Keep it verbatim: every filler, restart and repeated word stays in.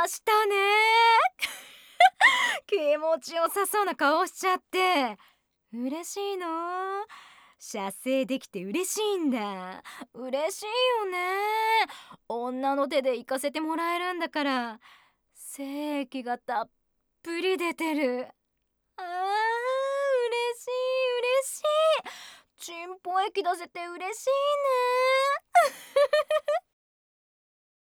したね気持ちよさそうな顔しちゃって嬉しいの。射精できて嬉しいんだ。嬉しいよね。女の手で行かせてもらえるんだから。精液がたっぷり出てる。あー嬉しい嬉しい。チンポ液出せて嬉しいね。